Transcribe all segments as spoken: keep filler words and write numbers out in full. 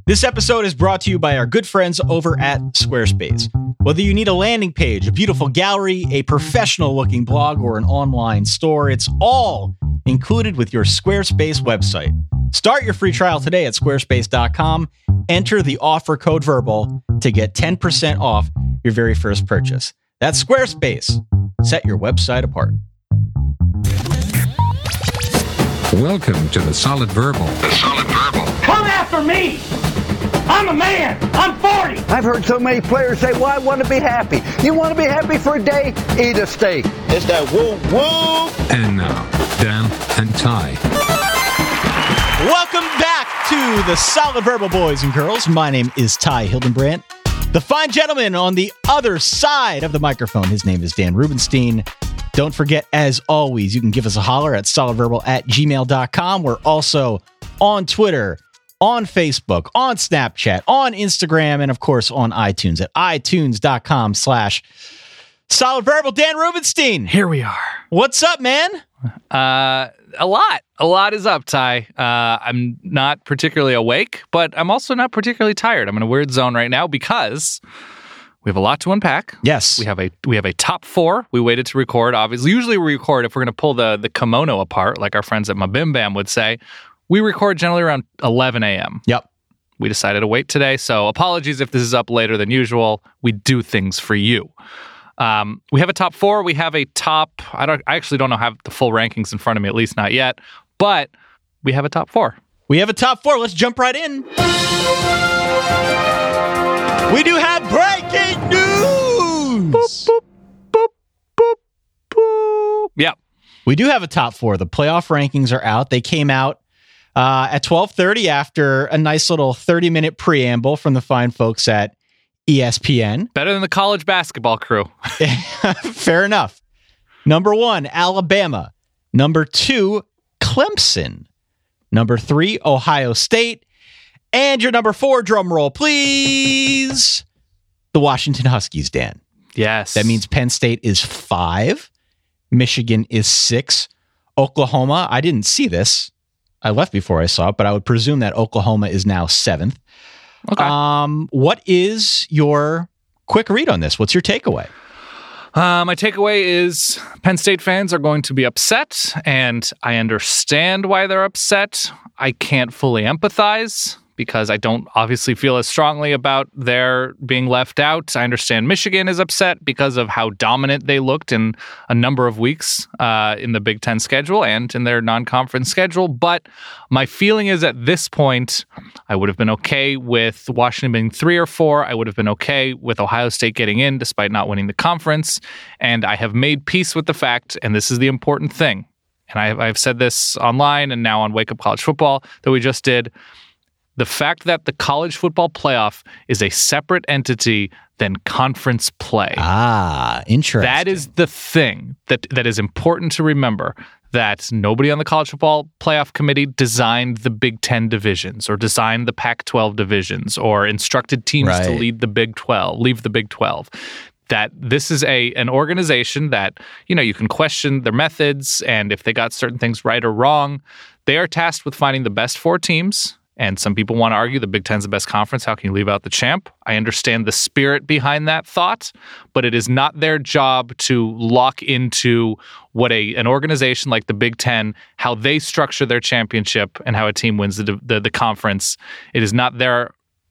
This episode is brought to you by our good friends over at Squarespace. Whether you need a landing page, a beautiful gallery, a professional-looking blog, or an online store, it's all included with your Squarespace website. Start your free trial today at squarespace dot com. Enter the offer code VERBAL to get ten percent off your very first purchase. That's Squarespace. Set your website apart. Welcome to the Solid Verbal. The Solid Verbal. Come after me! I'm a man! I'm forty! I've heard so many players say, well, I want to be happy. You want to be happy for a day? Eat a steak. It's that woo woo! And now, Dan and Ty. Welcome back to the Solid Verbal, boys and girls. My name is Ty Hildenbrandt. The fine gentleman on the other side of the microphone, his name is Dan Rubenstein. Don't forget, as always, you can give us a holler at solidverbal at gmail dot com. We're also on Twitter, on Facebook, on Snapchat, on Instagram, and of course on iTunes at itunes dot com slash Solid Verbal. Dan Rubenstein. Here we are. What's up, man? Uh, a lot. A lot is up, Ty. Uh, I'm not particularly awake, but I'm also not particularly tired. I'm in a weird zone right now because we have a lot to unpack. Yes. We have a we have a top four. We waited to record, obviously. Usually we record if we're going to pull the, the kimono apart, like our friends at Mabim Bam would say. We record generally around eleven a.m. Yep. We decided to wait today, so apologies if this is up later than usual. We do things for you. Um, we have a top four. We have a top. I don't. I actually don't know have the full rankings in front of me, at least not yet. But we have a top four. We have a top four. Let's jump right in. We do have breaking news. Boop, boop, boop, boop, boop. Yep. We do have a top four. The playoff rankings are out. They came out uh, at twelve thirty after a nice little thirty-minute preamble from the fine folks at E S P N. Better than the college basketball crew. Fair enough. Number one, Alabama. Number two, Clemson. Number three, Ohio State. And your number four, drum roll, please, the Washington Huskies, Dan. Yes. That means Penn State is five. Michigan is six. Oklahoma, I didn't see this. I left before I saw it, but I would presume that Oklahoma is now seventh. Okay. Um, what is your quick read on this? What's your takeaway? Uh, my takeaway is Penn State fans are going to be upset, and I understand why they're upset. I can't fully empathize because I don't obviously feel as strongly about their being left out. I understand Michigan is upset because of how dominant they looked in a number of weeks uh, in the Big Ten schedule and in their non-conference schedule. But my feeling is at this point, I would have been okay with Washington being three or four. I would have been okay with Ohio State getting in despite not winning the conference. And I have made peace with the fact, and this is the important thing, and I, I've said this online and now on Wake Up College Football that we just did, the fact that the college football playoff is a separate entity than conference play. Ah, interesting. That is the thing that, that is important to remember, that nobody on the college football playoff committee designed the Big Ten divisions or designed the Pac twelve divisions or instructed teams right. to lead the Big twelve, leave the Big twelve. That this is a an organization that, you know, you can question their methods and if they got certain things right or wrong. They are tasked with finding the best four teams. And some people want to argue the Big Ten's the best conference. How can you leave out the champ? I understand the spirit behind that thought, but it is not their job to lock into what a an organization like the Big Ten, how they structure their championship and how a team wins the the, the conference. It is not their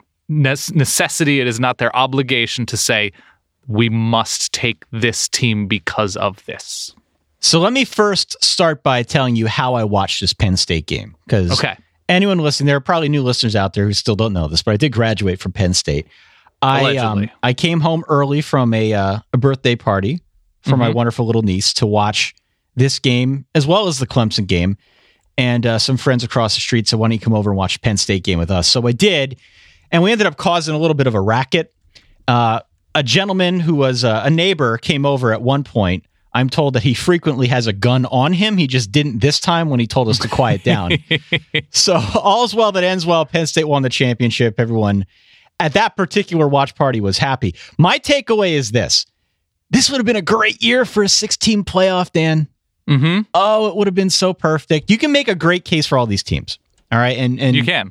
necessity. It is not their obligation to say, we must take this team because of this. So let me first start by telling you how I watched this Penn State game. Because okay. anyone listening, there are probably new listeners out there who still don't know this, but I did graduate from Penn State. I um, I came home early from a uh, a birthday party for mm-hmm. my wonderful little niece to watch this game as well as the Clemson game. And uh, some friends across the street said, why don't you come over and watch the Penn State game with us? So I did. And we ended up causing a little bit of a racket. Uh, a gentleman who was uh, a neighbor came over at one point. I'm told that he frequently has a gun on him. He just didn't this time when he told us to quiet down. So all's well that ends well. Penn State won the championship. Everyone at that particular watch party was happy. My takeaway is this. This would have been a great year for a six-team playoff, Dan. Mm-hmm. Oh, it would have been so perfect. You can make a great case for all these teams. All right. And, and you can.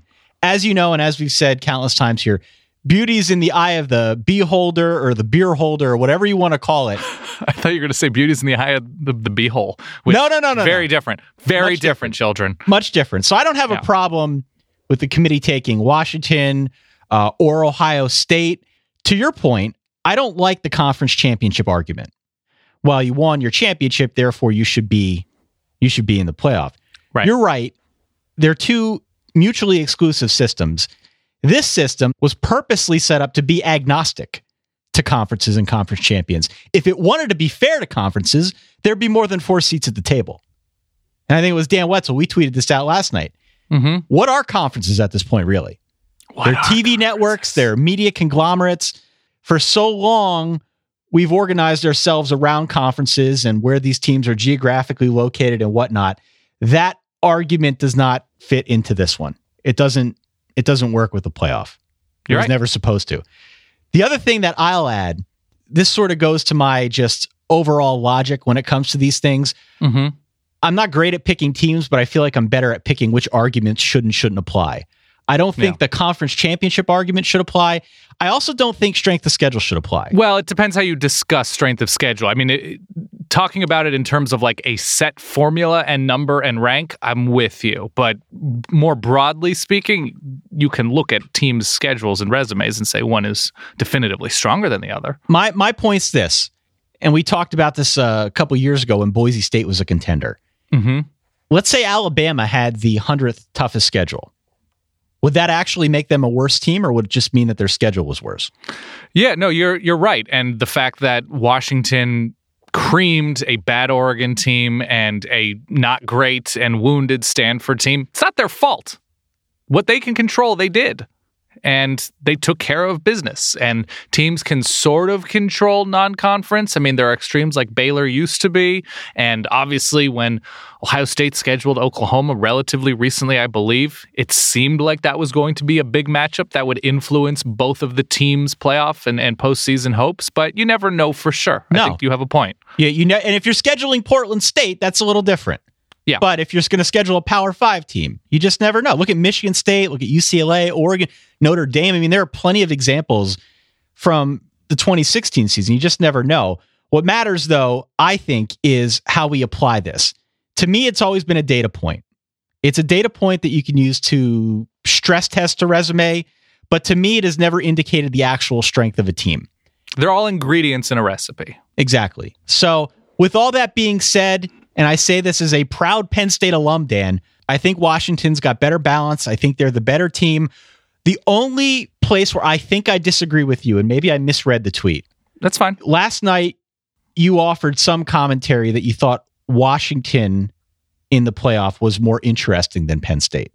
as you know, and as we've said countless times here, beauty's in the eye of the beholder or the beer holder or whatever you want to call it. I thought you were going to say beauty's in the eye of the, the beehole. No, no, no, no. Very no. different. Very Much different, different, children. Much different. So I don't have yeah. a problem with the committee taking Washington uh, or Ohio State. To your point, I don't like the conference championship argument. Well, you won your championship, therefore you should be you should be in the playoff. Right. You're right. They're two mutually exclusive systems. This system was purposely set up to be agnostic to conferences and conference champions. If it wanted to be fair to conferences, there'd be more than four seats at the table. And I think it was Dan Wetzel. We tweeted this out last night. Mm-hmm. What are conferences at this point, really? What they're T V networks. They're media conglomerates. For so long, we've organized ourselves around conferences and where these teams are geographically located and whatnot. That argument does not fit into this one. It doesn't. It doesn't work with the playoff. It You're was right. never supposed to. The other thing that I'll add, this sort of goes to my just overall logic when it comes to these things. Mm-hmm. I'm not great at picking teams, but I feel like I'm better at picking which arguments should and shouldn't apply. I don't think Yeah. the conference championship argument should apply. I also don't think strength of schedule should apply. Well, it depends how you discuss strength of schedule. I mean, it, talking about it in terms of like a set formula and number and rank, I'm with you. But more broadly speaking, you can look at teams' schedules and resumes and say one is definitively stronger than the other. My my point's this, and we talked about this uh, a couple years ago when Boise State was a contender. Mm-hmm. Let's say Alabama had the hundredth toughest schedule. Would that actually make them a worse team, or would it just mean that their schedule was worse? Yeah, no, you're you're right. And the fact that Washington creamed a bad Oregon team and a not great and wounded Stanford team, it's not their fault. What they can control, they did. And they took care of business. And teams can sort of control non-conference. I mean, there are extremes like Baylor used to be. And obviously, when Ohio State scheduled Oklahoma relatively recently, I believe, it seemed like that was going to be a big matchup that would influence both of the teams' playoff and, and postseason hopes. But you never know for sure. No. I think you have a point. Yeah, you know, and if you're scheduling Portland State, that's a little different. Yeah. But if you're going to schedule a Power Five team, you just never know. Look at Michigan State, look at U C L A, Oregon, Notre Dame. I mean, there are plenty of examples from the twenty sixteen season. You just never know. What matters, though, I think, is how we apply this. To me, it's always been a data point. It's a data point that you can use to stress test a resume, but to me, it has never indicated the actual strength of a team. They're all ingredients in a recipe. Exactly. So with all that being said, and I say this as a proud Penn State alum, Dan, I think Washington's got better balance. I think they're the better team. The only place where I think I disagree with you, and maybe I misread the tweet. That's fine. Last night, you offered some commentary that you thought Washington in the playoff was more interesting than Penn State.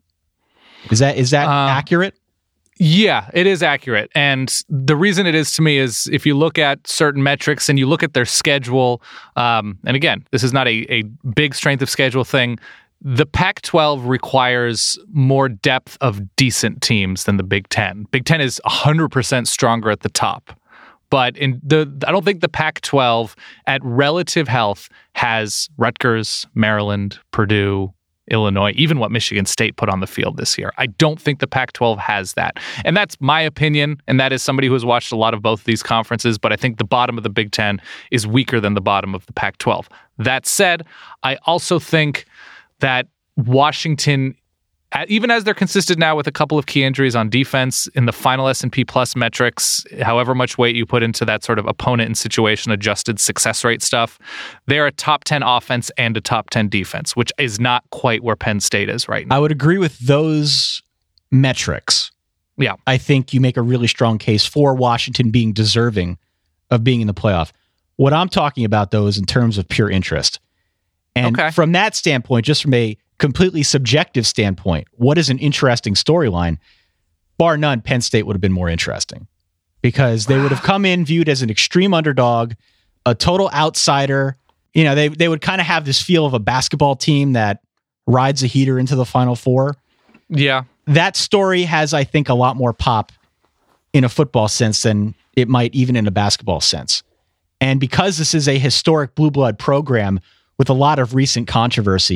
Is that is that uh, accurate? Yeah, it is accurate. And the reason it is to me is if you look at certain metrics and you look at their schedule, um, and again, this is not a, a big strength of schedule thing, the Pac twelve requires more depth of decent teams than the Big Ten. Big Ten is one hundred percent stronger at the top. But in the, I don't think the Pac twelve at relative health has Rutgers, Maryland, Purdue, Illinois, even what Michigan State put on the field this year. I don't think the Pac twelve has that. And that's my opinion, and that is somebody who has watched a lot of both of these conferences, but I think the bottom of the Big Ten is weaker than the bottom of the Pac twelve. That said, I also think that Washington, even as they're consistent now with a couple of key injuries on defense in the final S and P Plus metrics, however much weight you put into that sort of opponent and situation adjusted success rate stuff, they're a top ten offense and a top ten defense, which is not quite where Penn State is right now. I would agree with those metrics. Yeah. I think you make a really strong case for Washington being deserving of being in the playoff. What I'm talking about, though, is in terms of pure interest. And okay. From that standpoint, just from a completely subjective standpoint, what is an interesting storyline? Bar none, Penn State would have been more interesting because they would have come in viewed as an extreme underdog, a total outsider. You know, they they would kind of have this feel of a basketball team that rides a heater into the Final Four. Yeah. That story has, I think, a lot more pop in a football sense than it might even in a basketball sense. And because this is a historic blue blood program with a lot of recent controversy,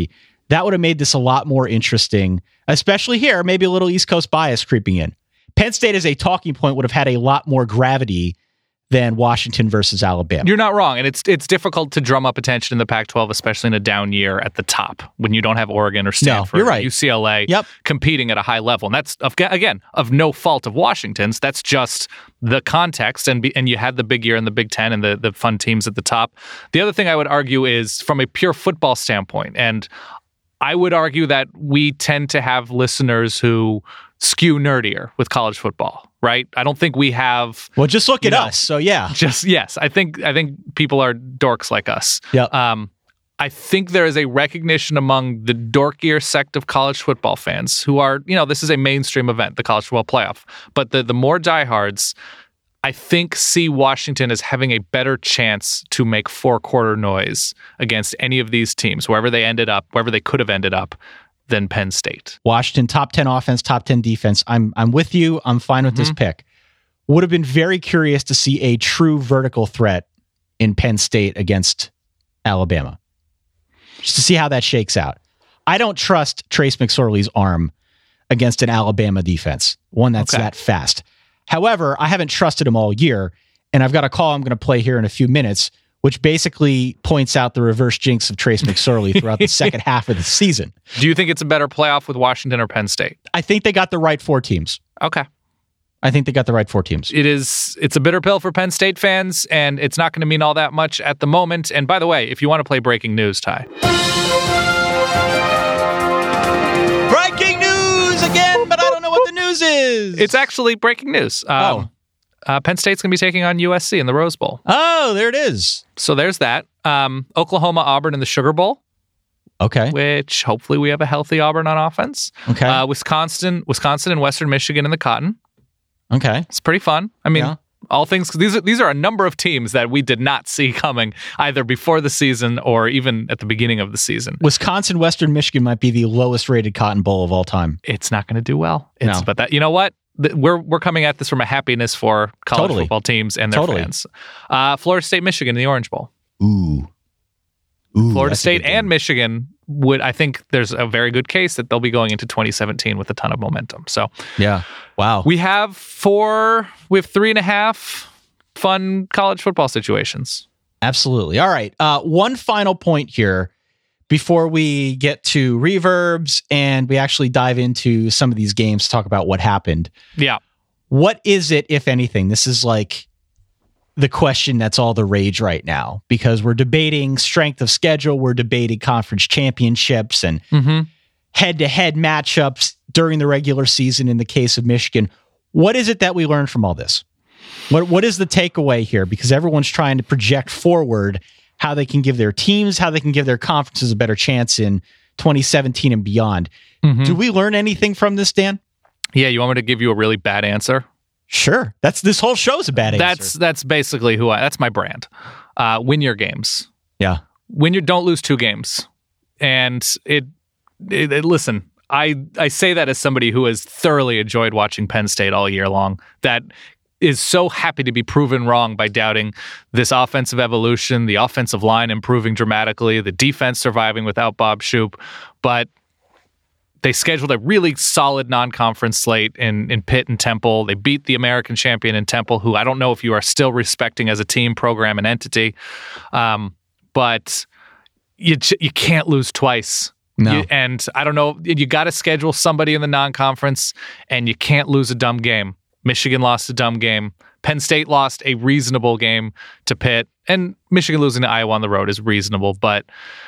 That would have made this a lot more interesting, especially here, maybe a little East Coast bias creeping in. Penn State as a talking point would have had a lot more gravity than Washington versus Alabama. You're not wrong, and it's it's difficult to drum up attention in the Pac twelve, especially in a down year at the top when you don't have Oregon or Stanford, no, you're right. or U C L A yep. competing at a high level. And that's, again, of no fault of Washington's. That's just the context, and be, and you had the big year in the Big Ten and the, the fun teams at the top. The other thing I would argue is from a pure football standpoint, and I would argue that we tend to have listeners who skew nerdier with college football, right? I don't think we have. Well, just look at know, us. So yeah, just yes. I think I think people are dorks like us. Yeah. Um, I think there is a recognition among the dorkier sect of college football fans who are, you know, this is a mainstream event, the college football playoff. But the the more diehards, I think, see Washington as having a better chance to make four quarter noise against any of these teams, wherever they ended up, wherever they could have ended up, than Penn State. Washington, top ten offense, top ten defense. I'm I'm with you. I'm fine with mm-hmm. this pick. Would have been very curious to see a true vertical threat in Penn State against Alabama. Just to see how that shakes out. I don't trust Trace McSorley's arm against an Alabama defense, one that's okay. that fast. However, I haven't trusted him all year, and I've got a call I'm going to play here in a few minutes, which basically points out the reverse jinx of Trace McSorley throughout the second half of the season. Do you think it's a better playoff with Washington or Penn State? I think they got the right four teams. Okay. I think they got the right four teams. It is, it's a bitter pill for Penn State fans, and it's not going to mean all that much at the moment. And by the way, if you want to play breaking news, Ty. Breaking news again, but I don't know what the news is. It's actually breaking news. Um, oh. Uh, Penn State's going to be taking on U S C in the Rose Bowl. Oh, there it is. So there's that. Um, Oklahoma, Auburn in the Sugar Bowl. Okay. Which hopefully we have a healthy Auburn on offense. Okay. Uh, Wisconsin, Wisconsin and Western Michigan in the Cotton. Okay. It's pretty fun. I mean, yeah. all things, these are, these are a number of teams that we did not see coming either before the season or even at the beginning of the season. Wisconsin, Western Michigan might be the lowest rated Cotton Bowl of all time. It's not going to do well. It's, no. But that, you know what? We're we're coming at this from a happiness for college totally. football teams and their totally. fans. Uh, Florida State, Michigan in the Orange Bowl. Ooh. Ooh, Florida State and Michigan would, I think there's a very good case that they'll be going into twenty seventeen with a ton of momentum. So yeah. Wow. We have four, we have three and a half fun college football situations. Absolutely. All right. Uh, one final point here before we get to reverbs and we actually dive into some of these games to talk about what happened. Yeah. What is it, if anything? This is like the question that's all the rage right now because we're debating strength of schedule. We're debating conference championships and mm-hmm. head-to-head matchups during the regular season in the case of Michigan. What is it that we learned from all this? What What is the takeaway here? Because everyone's trying to project forward how they can give their teams, how they can give their conferences a better chance in twenty seventeen and beyond. Mm-hmm. Do we learn anything from this, Dan? Yeah, you want me to give you a really bad answer? Sure. That's this whole show's a bad that's, answer. That's basically who I, that's my brand. Uh, win your games. Yeah. Win your, don't lose two games. And it, it, it listen, I, I say that as somebody who has thoroughly enjoyed watching Penn State all year long, that is so happy to be proven wrong by doubting this offensive evolution, the offensive line improving dramatically, the defense surviving without Bob Shoop. But they scheduled a really solid non-conference slate in, in Pitt and Temple. They beat the American champion in Temple, who I don't know if you are still respecting as a team, program, and entity. Um, but you you can't lose twice. No. You, and I don't know, you got to schedule somebody in the non-conference, and you can't lose a dumb game. Michigan lost a dumb game. Penn State lost a reasonable game to Pitt, and Michigan losing to Iowa on the road is reasonable, but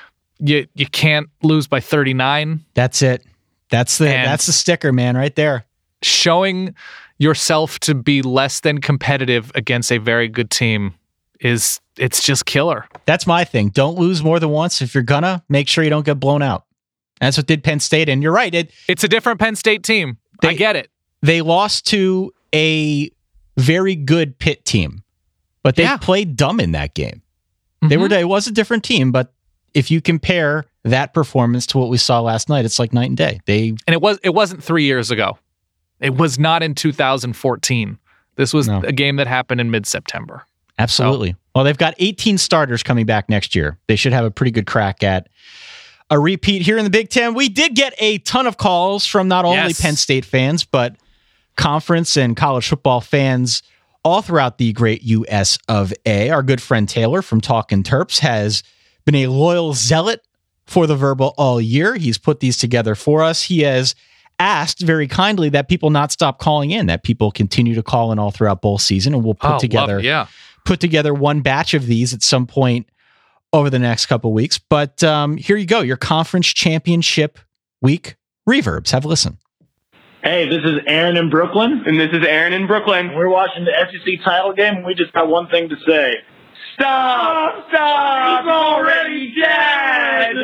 you you can't lose by thirty-nine. That's it. That's the and that's the sticker, man, right there. Showing yourself to be less than competitive against a very good team is it's just killer. That's my thing. Don't lose more than once. If you're gonna, make sure you don't get blown out. That's what did Penn State, and you're right. It, it's a different Penn State team. They, I get it. They lost to a very good Pitt team, but they yeah. played dumb in that game. Mm-hmm. They were. It was a different team, but if you compare that performance to what we saw last night, it's like night and day. They and it was it wasn't three years ago. It was not in two thousand fourteen. This was no. a game that happened in mid-September. Absolutely. So, well, they've got eighteen starters coming back next year. They should have a pretty good crack at a repeat here in the Big Ten. We did get a ton of calls from not only Yes. Penn State fans, but conference and college football fans all throughout the great U S of A. Our good friend Taylor from Talkin' Terps has been a loyal zealot for the Verbal all year. He's put these together for us. He has asked very kindly that people not stop calling in, that people continue to call in all throughout bowl season, and we'll put Oh, together love it, yeah. put together one batch of these at some point over the next couple of weeks. But um, here you go, your conference championship week reverbs. Have a listen. Hey, this is Aaron in Brooklyn. And this is Aaron in Brooklyn. We're watching the S E C title game, and we just got one thing to say. Stop! Stop! He's already dead!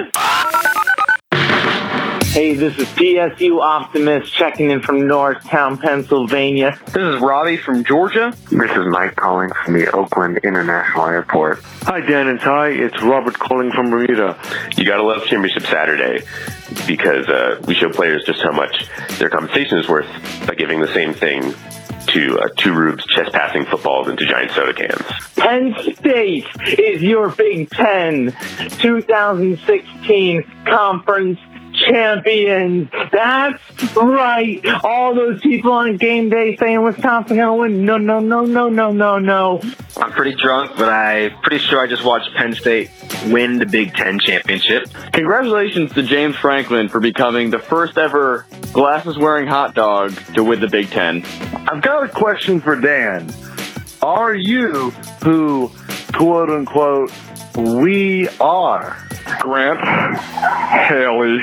Hey, this is P S U Optimist checking in from Northtown, Pennsylvania. This is Robbie from Georgia. This is Mike calling from the Oakland International Airport. Hi, Dan and Ty. It's Robert calling from Bermuda. You gotta love Championship Saturday because uh, we show players just how much their compensation is worth by giving the same thing to uh, two Rubes chest passing footballs into giant soda cans. Penn State is your Big Ten twenty sixteen Conference champions. That's right. All those people on game day saying Wisconsin gonna win. No, no, no, no, no, no, no. I'm pretty drunk, but I'm pretty sure I just watched Penn State win the Big Ten championship. Congratulations to James Franklin for becoming the first ever glasses-wearing hot dog to win the Big Ten. I've got a question for Dan. Are you who, quote unquote, we are? Grant Haley,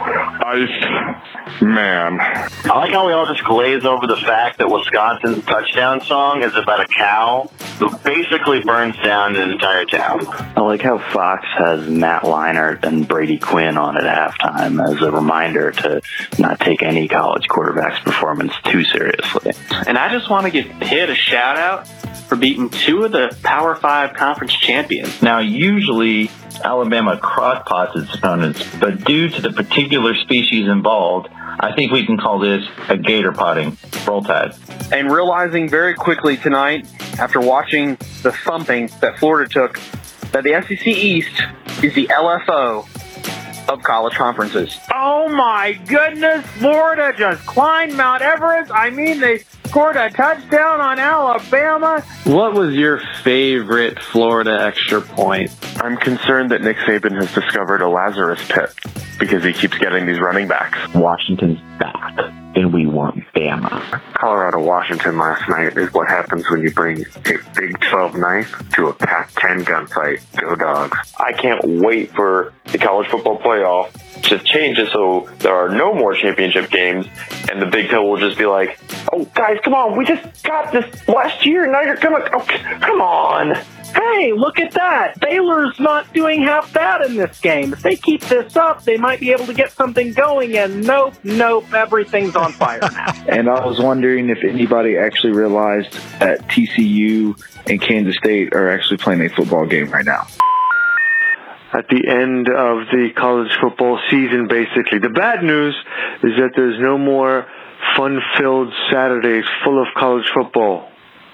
Ice Man. I like how we all just glaze over the fact that Wisconsin's touchdown song is about a cow who basically burns down an entire town. I like how Fox has Matt Leinart and Brady Quinn on at halftime as a reminder to not take any college quarterback's performance too seriously. And I just want to give Pitt a shout out for beating two of the Power Five conference champions. Now, usually Alabama crockpots its opponents, but due to the particular species involved, I think we can call this a gator potting. Roll Tide. And realizing very quickly tonight, after watching the thumping that Florida took, that the S E C East is the L F O of college conferences. Oh my goodness, Florida just climbed Mount Everest. I mean, they scored a touchdown on Alabama. What was your favorite Florida extra point? I'm concerned that Nick Saban has discovered a Lazarus pit because he keeps getting these running backs. Washington's back, and we want Bama. Colorado-Washington last night is what happens when you bring a Big twelve knife to a Pac ten gunfight. Go Dogs. I can't wait for the college football playoff to change it so there are no more championship games and the Big Ten will just be like, oh, guys, come on, we just got this last year, now you're gonna, oh, come on. Hey, look at that. Baylor's not doing half bad in this game. If they keep this up, they might be able to get something going, and nope, nope, everything's on fire now. And I was wondering if anybody actually realized that T C U and Kansas State are actually playing a football game right now. At the end of the college football season, basically. The bad news is that there's no more fun-filled Saturdays full of college football.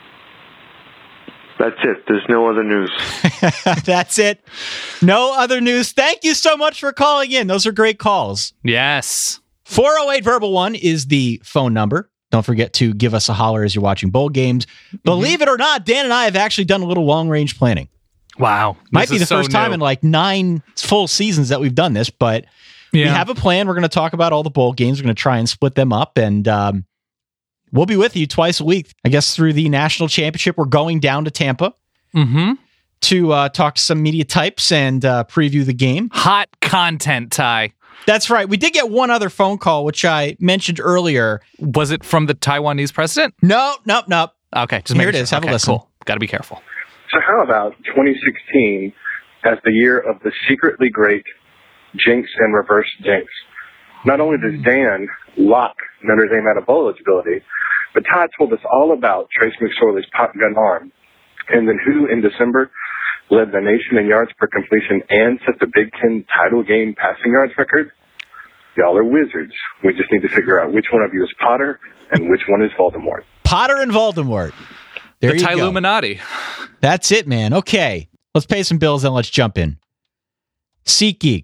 That's it. There's no other news. That's it. No other news. Thank you so much for calling in. Those are great calls. Yes. four oh eight Verbal one is the phone number. Don't forget to give us a holler as you're watching bowl games. Believe mm-hmm. it or not, Dan and I have actually done a little long-range planning. Wow. Might be the so first new. time in like nine full seasons that we've done this, but yeah. we have a plan. We're going to talk about all the bowl games. We're going to try and split them up, and um, we'll be with you twice a week. I guess through the national championship, we're going down to Tampa mm-hmm. to uh, talk to some media types and uh, preview the game. Hot content, Ty. That's right. We did get one other phone call, which I mentioned earlier. Was it from the Taiwanese president? No, nope, nope. Okay, just here it sure. is. Have okay, a listen. Cool. Got to be careful. So how about twenty sixteen as the year of the secretly great jinx and reverse jinx? Not only does Dan lock Notre Dame out of bowl eligibility, but Todd told us all about Trace McSorley's pop gun arm. And then who in December led the nation in yards per completion and set the Big Ten title game passing yards record? Y'all are wizards. We just need to figure out which one of you is Potter and which one is Voldemort. Potter and Voldemort. There the you Illuminati. go. That's it, man. Okay. Let's pay some bills and let's jump in. SeatGeek.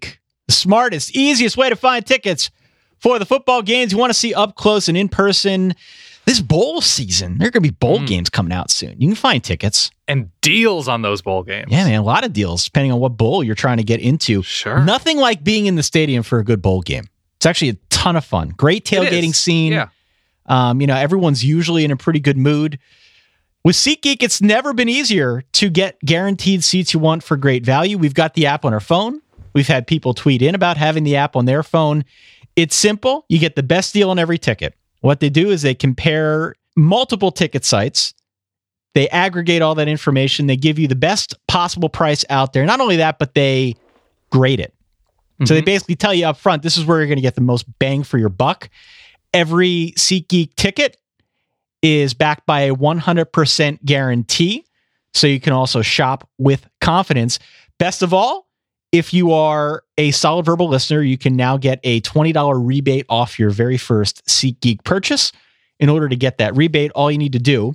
the smartest, easiest way to find tickets for the football games you want to see up close and in person. This bowl season, there are going to be bowl mm. games coming out soon. You can find tickets. And deals on those bowl games. Yeah, man, a lot of deals, depending on what bowl you're trying to get into. Sure. Nothing like being in the stadium for a good bowl game. It's actually a ton of fun. Great tailgating scene. Yeah. Um, you know, everyone's usually in a pretty good mood. With SeatGeek, it's never been easier to get guaranteed seats you want for great value. We've got the app on our phone. We've had people tweet in about having the app on their phone. It's simple. You get the best deal on every ticket. What they do is they compare multiple ticket sites. They aggregate all that information. They give you the best possible price out there. Not only that, but they grade it. Mm-hmm. So they basically tell you up front, this is where you're going to get the most bang for your buck. Every SeatGeek ticket is backed by a one hundred percent guarantee. So you can also shop with confidence. Best of all, if you are a Solid Verbal listener, you can now get a twenty dollars rebate off your very first SeatGeek purchase. In order to get that rebate, all you need to do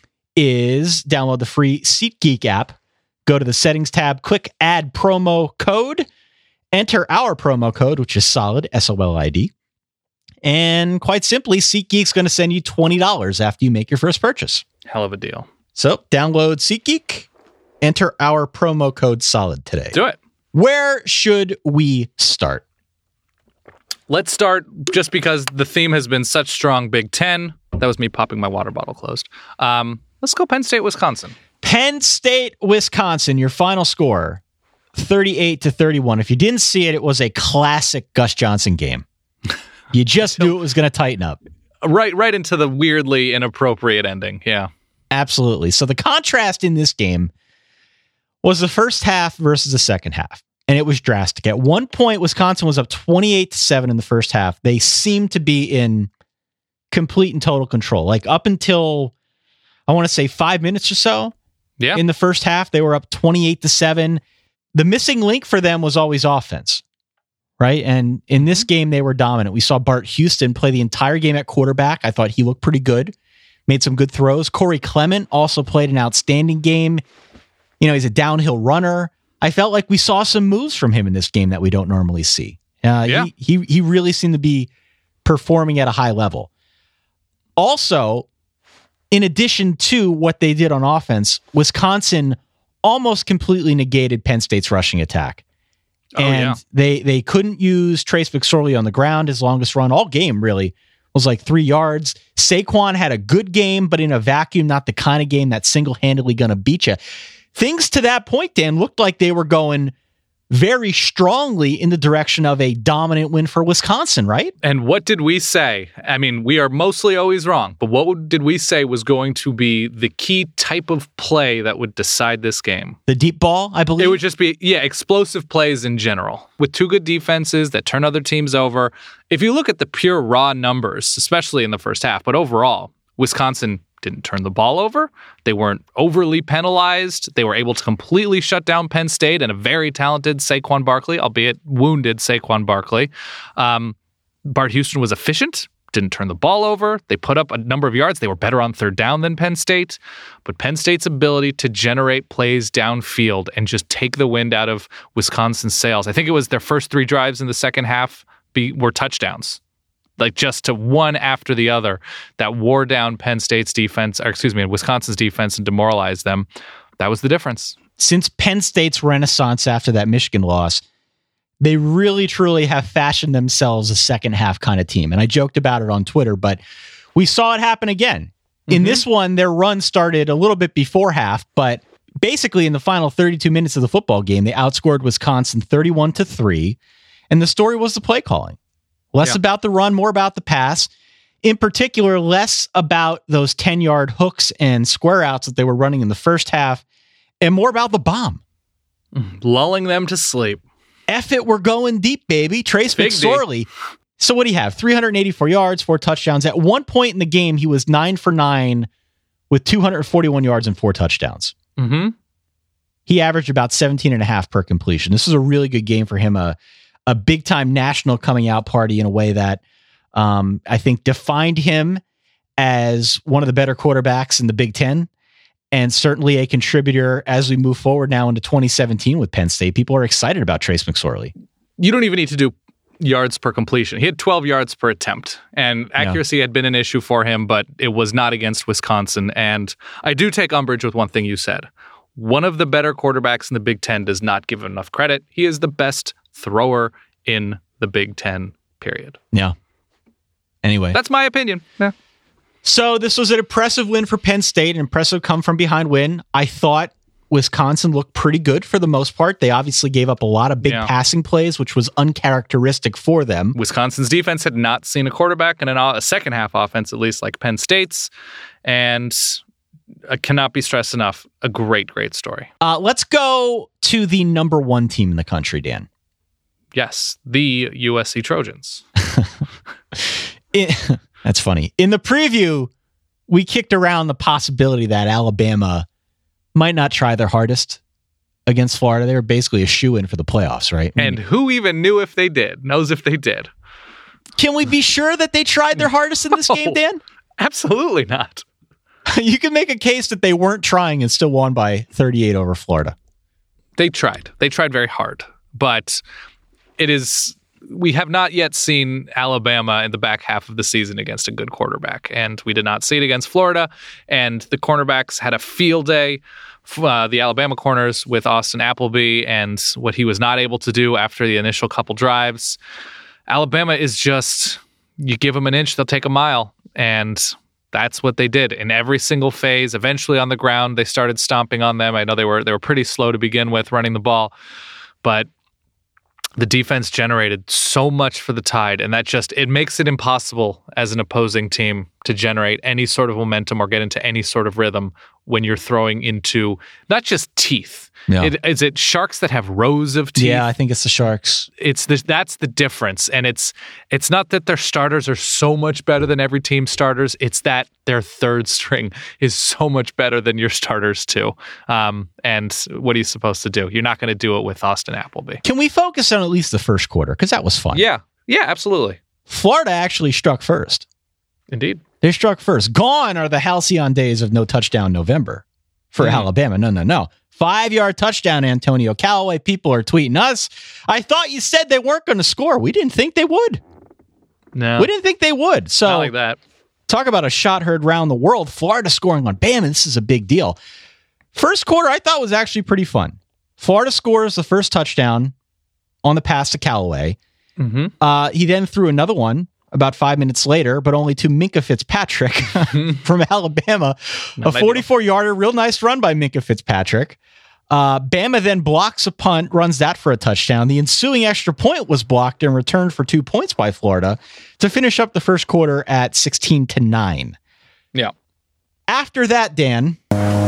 is download the free SeatGeek app, go to the settings tab, click add promo code, enter our promo code, which is SOLID, S O L I D. And quite simply, SeatGeek's going to send you twenty dollars after you make your first purchase. Hell of a deal. So download SeatGeek, enter our promo code SOLID today. Do it. Where should we start? Let's start just because the theme has been such strong Big Ten. That was me popping my water bottle closed. Um, let's go Penn State, Wisconsin. Penn State, Wisconsin, your final score, thirty-eight to thirty-one. If you didn't see it, it was a classic Gus Johnson game. You just knew it was going to tighten up. Right, right into the weirdly inappropriate ending. Yeah. Absolutely. So the contrast in this game was the first half versus the second half. And it was drastic. At one point, Wisconsin was up twenty-eight to seven in the first half. They seemed to be in complete and total control. Like up until, I want to say five minutes or so. Yeah. In the first half, they were up twenty-eight to seven. The missing link for them was always offense. Right. And in this game, they were dominant. We saw Bart Houston play the entire game at quarterback. I thought he looked pretty good. Made some good throws. Corey Clement also played an outstanding game. You know, he's a downhill runner. I felt like we saw some moves from him in this game that we don't normally see. Uh, yeah. he, he he really seemed to be performing at a high level. Also, in addition to what they did on offense, Wisconsin almost completely negated Penn State's rushing attack. Oh, and yeah. they they couldn't use Trace McSorley on the ground. His longest run all game really was like three yards. Saquon had a good game, but in a vacuum, not the kind of game that's single-handedly going to beat you. Things to that point, Dan, looked like they were going very strongly in the direction of a dominant win for Wisconsin, right? And what did we say? I mean, we are mostly always wrong, but what did we say was going to be the key type of play that would decide this game? The deep ball, I believe? It would just be, yeah, explosive plays in general with two good defenses that turn other teams over. If you look at the pure raw numbers, especially in the first half, but overall, Wisconsin didn't turn the ball over. They weren't overly penalized. They were able to completely shut down Penn State and a very talented Saquon Barkley, albeit wounded Saquon Barkley. Um, Bart Houston was efficient, didn't turn the ball over. They put up a number of yards. They were better on third down than Penn State. But Penn State's ability to generate plays downfield and just take the wind out of Wisconsin's sails. I think it was their first three drives in the second half be, were touchdowns. Like just to one after the other that wore down Penn State's defense, or excuse me, Wisconsin's defense and demoralized them. That was the difference. Since Penn State's renaissance after that Michigan loss, they really, truly have fashioned themselves a second half kind of team. And I joked about it on Twitter, but we saw it happen again. In mm-hmm. this one, their run started a little bit before half, but basically in the final thirty-two minutes of the football game, they outscored Wisconsin thirty-one to three. And the story was the play calling. Less yeah. about the run, more about the pass. In particular, less about those ten-yard hooks and square outs that they were running in the first half, and more about the bomb. Lulling them to sleep. F it, we're going deep, baby. Trace Big McSorley. D. So what do you have? three hundred eighty-four yards, four touchdowns. At one point in the game, he was nine for nine with two hundred forty-one yards and four touchdowns. Mm-hmm. He averaged about seventeen and a half per completion. This is a really good game for him. A A big-time national coming out party in a way that um, I think defined him as one of the better quarterbacks in the Big Ten, and certainly a contributor as we move forward now into twenty seventeen with Penn State. People are excited about Trace McSorley. you don't even need to do yards per completion. He had twelve yards per attempt, and accuracy yeah. had been an issue for him, but it was not against Wisconsin. And I do take umbrage with one thing you said. One of the better quarterbacks in the Big Ten does not give him enough credit. He is the best thrower in the Big Ten, period. Yeah. Anyway. That's my opinion. Yeah. So this was an impressive win for Penn State, an impressive come-from-behind win. I thought Wisconsin looked pretty good for the most part. They obviously gave up a lot of big yeah. passing plays, which was uncharacteristic for them. Wisconsin's defense had not seen a quarterback in an, a second-half offense, at least like Penn State's, and I cannot be stressed enough. A great, great story. Uh, let's go to the number one team in the country, Dan. Yes, the U S C Trojans. it, that's funny. In the preview, we kicked around the possibility that Alabama might not try their hardest against Florida. They were basically a shoo-in for the playoffs, right? And who even knew if they did, knows if they did. Can we be sure that they tried their hardest in this no, game, Dan? Absolutely not. You can make a case that they weren't trying and still won by thirty-eight over Florida. They tried. They tried very hard. But it is... we have not yet seen Alabama in the back half of the season against a good quarterback, and we did not see it against Florida, and the cornerbacks had a field day, uh, the Alabama corners with Austin Appleby and what he was not able to do after the initial couple drives. Alabama is just, you give them an inch, they'll take a mile, and that's what they did in every single phase. Eventually on the ground, they started stomping on them. I know they were they were pretty slow to begin with running the ball, but the defense generated so much for the Tide, and that just, it makes it impossible as an opposing team to generate any sort of momentum or get into any sort of rhythm when you're throwing into not just teeth. Yeah. It, is it sharks that have rows of teeth? Yeah, I think it's the Sharks. It's the, that's the difference, and it's it's not that their starters are so much better than every team's starters. It's that their third string is so much better than your starters too. Um, and what are you supposed to do? You're not going to do it with Austin Appleby. Can we focus on at least the first quarter? Because that was fun. Yeah, yeah, absolutely. Florida actually struck first. Indeed. They struck first. Gone are the halcyon days of no touchdown November for mm. Alabama. No, no, no. Five-yard touchdown, Antonio Callaway. People are tweeting us. I thought you said they weren't going to score. We didn't think they would. No. We didn't think they would. So, not like that. Talk about a shot heard round the world. Florida scoring on Bama. This is a big deal. First quarter, I thought was actually pretty fun. Florida scores the first touchdown on the pass to Callaway. Mm-hmm. Uh, he then threw another one about five minutes later, but only to Minkah Fitzpatrick from Alabama. A forty-four-yarder, real nice run by Minkah Fitzpatrick. Uh, Bama then blocks a punt, runs that for a touchdown. The ensuing extra point was blocked and returned for two points by Florida to finish up the first quarter at sixteen to nine. Yeah. After that, Dan,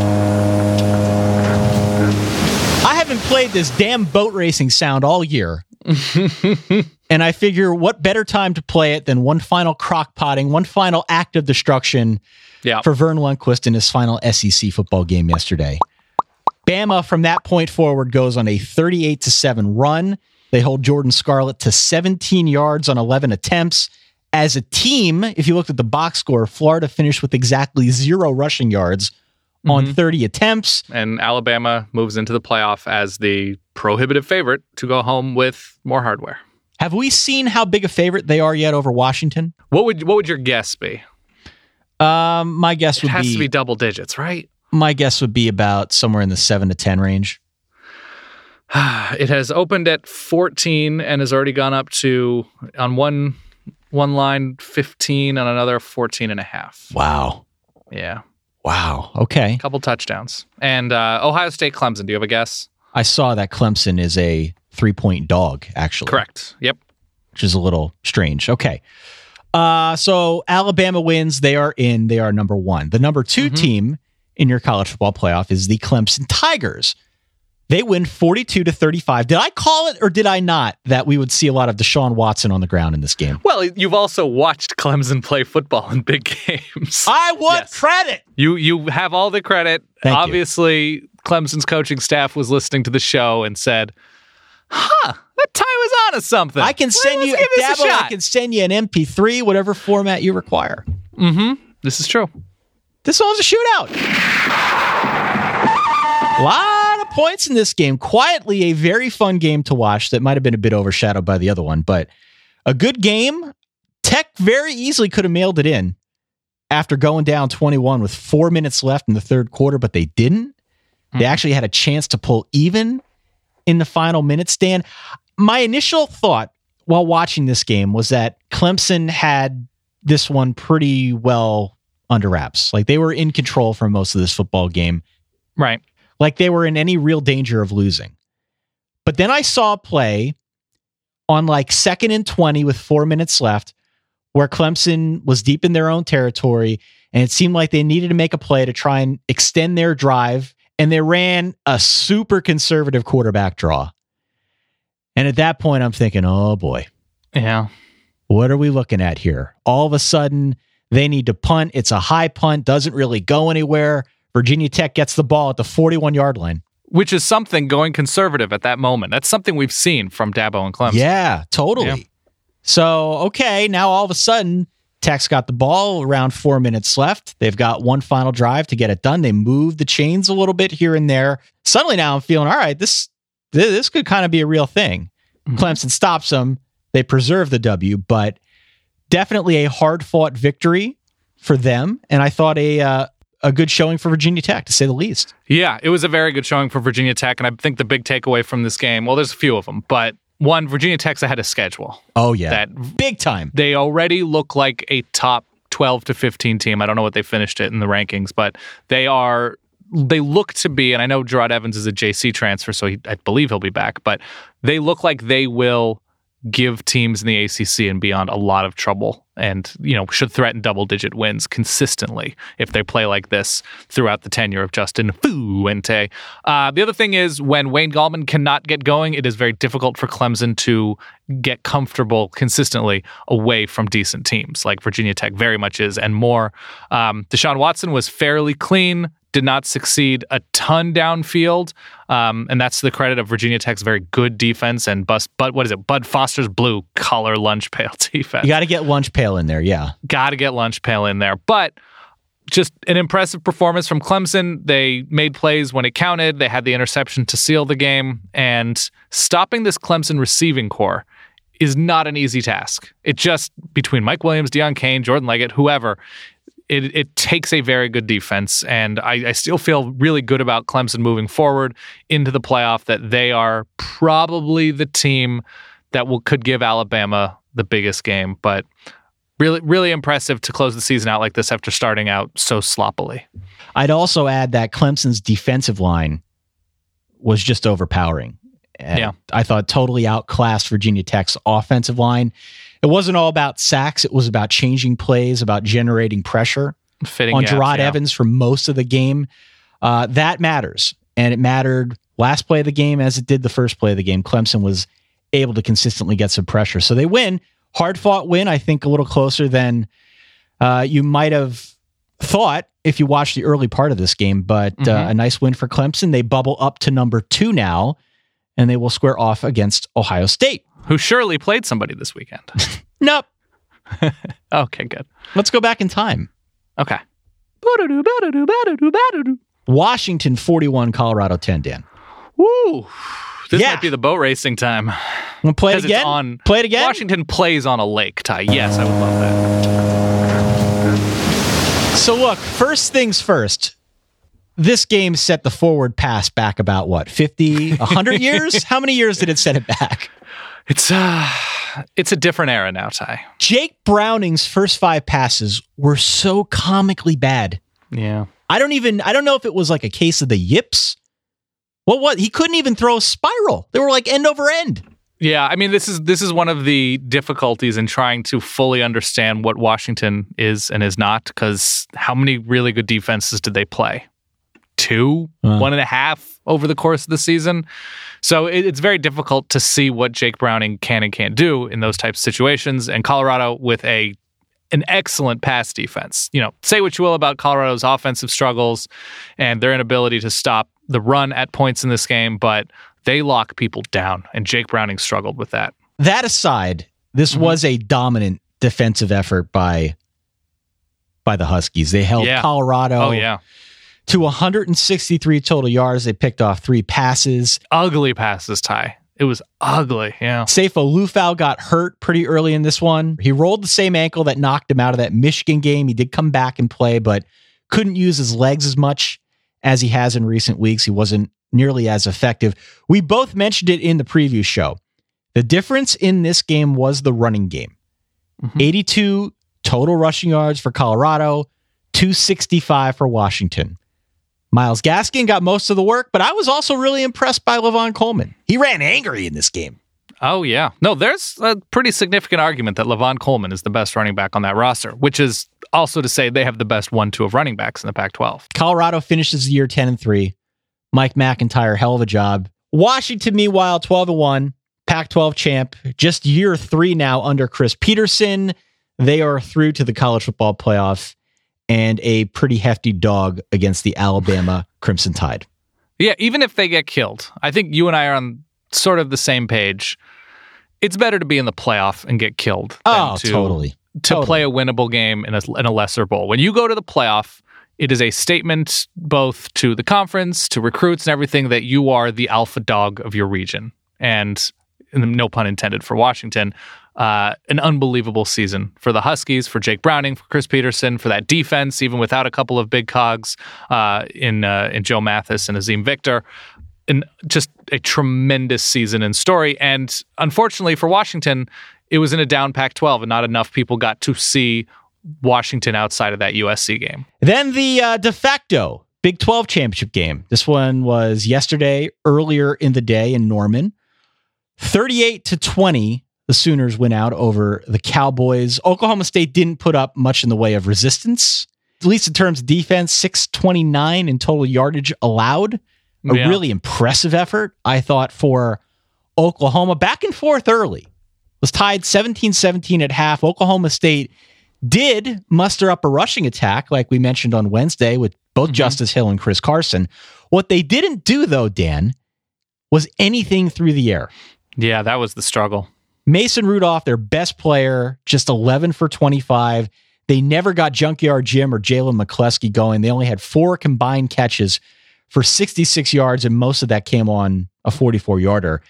I haven't played this damn boat racing sound all year. And I figure what better time to play it than one final crock-potting, one final act of destruction yeah. for Vern Lundquist in his final S E C football game yesterday. Bama, from that point forward, goes on a thirty-eight to seven run. They hold Jordan Scarlett to seventeen yards on eleven attempts. As a team, if you looked at the box score, Florida finished with exactly zero rushing yards mm-hmm. on thirty attempts. And Alabama moves into the playoff as the prohibitive favorite to go home with more hardware. Have we seen how big a favorite they are yet over Washington? What would what would your guess be? Um, my guess it would be... It has to be double digits, right? My guess would be about somewhere in the seven to ten range. It has opened at fourteen and has already gone up to, on one one line, fifteen, on another, fourteen and a half. Wow. Yeah. Wow. Okay. A couple touchdowns. And uh, Ohio State, Clemson. Do you have a guess? I saw that Clemson is a three-point dog, actually. Correct. Yep. Which is a little strange. Okay. Uh, so Alabama wins. They are in. They are number one. The number two mm-hmm. team in your college football playoff is the Clemson Tigers. They win forty-two to thirty-five. Did I call it or did I not that we would see a lot of Deshaun Watson on the ground in this game? Well, you've also watched Clemson play football in big games. I want yes. credit. You you have all the credit. Thank Obviously, you. Clemson's coaching staff was listening to the show and said, huh, that tie was on to something. I can send well, you a Dabo, I can send you an M P three, whatever format you require. Mm-hmm. This is true. This one's a shootout. A lot of of points in this game. Quietly, a very fun game to watch that might have been a bit overshadowed by the other one, but a good game. Tech very easily could have mailed it in after going down twenty-one with four minutes left in the third quarter, but they didn't. They actually had a chance to pull even in the final minutes, Dan. My initial thought while watching this game was that Clemson had this one pretty well under wraps. Like they were in control for most of this football game. Right. Like they were in any real danger of losing. But then I saw a play on like second and twenty with four minutes left where Clemson was deep in their own territory and it seemed like they needed to make a play to try and extend their drive. And they ran a super conservative quarterback draw. And at that point, I'm thinking, oh boy. Yeah. What are we looking at here? All of a sudden, they need to punt. It's a high punt, doesn't really go anywhere. Virginia Tech gets the ball at the forty-one-yard line. Which is something going conservative at that moment. That's something we've seen from Dabo and Clemson. Yeah, totally. Yeah. So, okay, now all of a sudden, Tech's got the ball, around four minutes left. They've got one final drive to get it done. They move the chains a little bit here and there. Suddenly now I'm feeling, all right, this this could kind of be a real thing. Mm-hmm. Clemson stops them. They preserve the W, but definitely a hard-fought victory for them. And I thought a uh, a good showing for Virginia Tech, to say the least. Yeah, it was a very good showing for Virginia Tech. And I think the big takeaway from this game, well, there's a few of them, but one, Virginia Tech's ahead of schedule. Oh, yeah. That big time. They already look like a top twelve to fifteen team. I don't know what they finished it in the rankings, but they are, they look to be, and I know Gerard Evans is a J C transfer, so he, I believe he'll be back, but they look like they will give teams in the A C C and beyond a lot of trouble and, you know, should threaten double-digit wins consistently if they play like this throughout the tenure of Justin Fuente. Uh, the other thing is when Wayne Gallman cannot get going, it is very difficult for Clemson to get comfortable consistently away from decent teams like Virginia Tech very much is and more. Um, Deshaun Watson was fairly clean, did not succeed a ton downfield, um, and that's the credit of Virginia Tech's very good defense and bus, but what is it? Bud Foster's blue collar lunch pail defense. You got to get lunch pail in there, yeah. Got to get lunch pail in there, but just an impressive performance from Clemson. They made plays when it counted. They had the interception to seal the game, and stopping this Clemson receiving core is not an easy task. It just, between Mike Williams, Deion Kane, Jordan Leggett, whoever, It, it takes a very good defense, and I, I still feel really good about Clemson moving forward into the playoff, that they are probably the team that will could give Alabama the biggest game, but really, really impressive to close the season out like this after starting out so sloppily. I'd also add that Clemson's defensive line was just overpowering. And yeah. I thought totally outclassed Virginia Tech's offensive line. It wasn't all about sacks. It was about changing plays, about generating pressure Fitting on gaps, Gerard yeah. Evans for most of the game. Uh, that matters. And it mattered last play of the game as it did the first play of the game. Clemson was able to consistently get some pressure. So they win. Hard-fought win, I think a little closer than uh, you might have thought if you watched the early part of this game. But mm-hmm. uh, a nice win for Clemson. They bubble up to number two now, and they will square off against Ohio State, who surely played somebody this weekend. Nope. Okay, good. Let's go back in time. Okay. Washington forty-one, Colorado ten, Dan. Woo. This yeah. might be the boat racing time. Want to play it again? On, play it again? Washington plays on a lake, Ty. Yes, I would love that. So look, first things first. This game set the forward pass back about, what, fifty, one hundred years? How many years did it set it back? It's uh, it's a different era now, Ty. Jake Browning's first five passes were so comically bad. Yeah. I don't even, I don't know if it was like a case of the yips. What, what? He couldn't even throw a spiral. They were like end over end. Yeah, I mean, this is this is one of the difficulties in trying to fully understand what Washington is and is not, because how many really good defenses did they play? Two, uh. one and a half over the course of the season. So it, it's very difficult to see what Jake Browning can and can't do in those types of situations. And Colorado with a an excellent pass defense. You know, say what you will about Colorado's offensive struggles and their inability to stop the run at points in this game, but they lock people down, and Jake Browning struggled with that. That aside, this mm-hmm. was a dominant defensive effort by by the Huskies. They held yeah. Colorado oh, yeah. to one hundred sixty-three total yards. They picked off three passes. Ugly passes, Ty. It was ugly, yeah. Sefo Liufau got hurt pretty early in this one. He rolled the same ankle that knocked him out of that Michigan game. He did come back and play, but couldn't use his legs as much as he has in recent weeks. He wasn't nearly as effective. We both mentioned it in the preview show. The difference in this game was the running game. Mm-hmm. eighty-two total rushing yards for Colorado, two sixty-five for Washington. Myles Gaskin got most of the work, but I was also really impressed by Lavon Coleman. He ran angry in this game. Oh, yeah. No, there's a pretty significant argument that Lavon Coleman is the best running back on that roster, which is also to say they have the best one two of running backs in the Pac twelve. Colorado finishes the year ten and three. Mike McIntyre, hell of a job. Washington, meanwhile, twelve and one. Pac twelve champ. Just year three now under Chris Peterson. They are through to the college football playoff and a pretty hefty dog against the Alabama Crimson Tide. Yeah, even if they get killed, I think you and I are on sort of the same page. It's better to be in the playoff and get killed than oh, to, totally. to totally. play a winnable game in a, in a lesser bowl. When you go to the playoff, it is a statement both to the conference, to recruits and everything that you are the alpha dog of your region. And no pun intended for Washington, uh, an unbelievable season for the Huskies, for Jake Browning, for Chris Peterson, for that defense, even without a couple of big cogs uh, in uh, in Joe Mathis and Azim Victor. And just a tremendous season and story. And unfortunately for Washington, it was in a down Pac twelve and not enough people got to see Washington outside of that U S C game. Then the uh, de facto Big twelve championship game. This one was yesterday, earlier in the day in Norman. thirty-eight to twenty, the Sooners went out over the Cowboys. Oklahoma State didn't put up much in the way of resistance, at least in terms of defense. six twenty-nine in total yardage allowed. A Yeah. really impressive effort, I thought, for Oklahoma. Back and forth early. Was tied seventeen seventeen at half. Oklahoma State did muster up a rushing attack, like we mentioned on Wednesday, with both mm-hmm. Justice Hill and Chris Carson. What they didn't do, though, Dan, was anything through the air. Yeah, that was the struggle. Mason Rudolph, their best player, just eleven for twenty-five. They never got Junkyard Jim or Jalen McCleskey going. They only had four combined catches for sixty-six yards, and most of that came on a forty-four-yarder.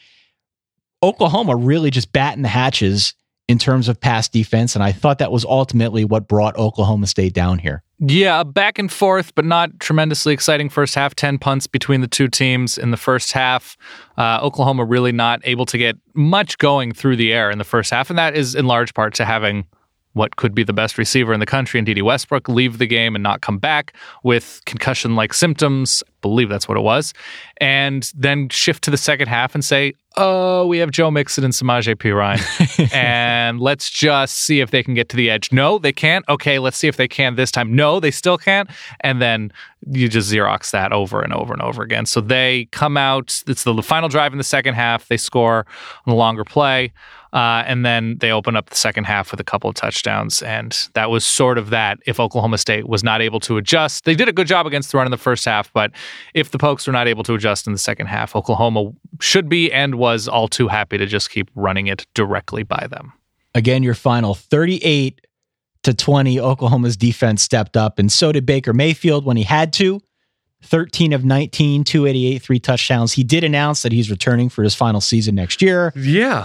Oklahoma really just batting the hatches in terms of pass defense, and I thought that was ultimately what brought Oklahoma State down here. Yeah, back and forth, but not tremendously exciting first half. ten punts between the two teams in the first half. Uh, Oklahoma really not able to get much going through the air in the first half, and that is in large part to having what could be the best receiver in the country, and D D Westbrook, leave the game and not come back with concussion-like symptoms. I believe that's what it was. And then shift to the second half and say, oh, we have Joe Mixon and Samaje Perine, and let's just see if they can get to the edge. No, they can't. Okay, let's see if they can this time. No, they still can't. And then you just Xerox that over and over and over again. So they come out. It's the final drive in the second half. They score on a longer play. Uh, and then they open up the second half with a couple of touchdowns. And that was sort of that. If Oklahoma State was not able to adjust, they did a good job against the run in the first half. But if the Pokes were not able to adjust in the second half, Oklahoma should be and was all too happy to just keep running it directly by them. Again, your final thirty-eight to twenty. Oklahoma's defense stepped up, and so did Baker Mayfield when he had to. thirteen of nineteen, two eighty-eight, three touchdowns. He did announce that he's returning for his final season next year. Yeah.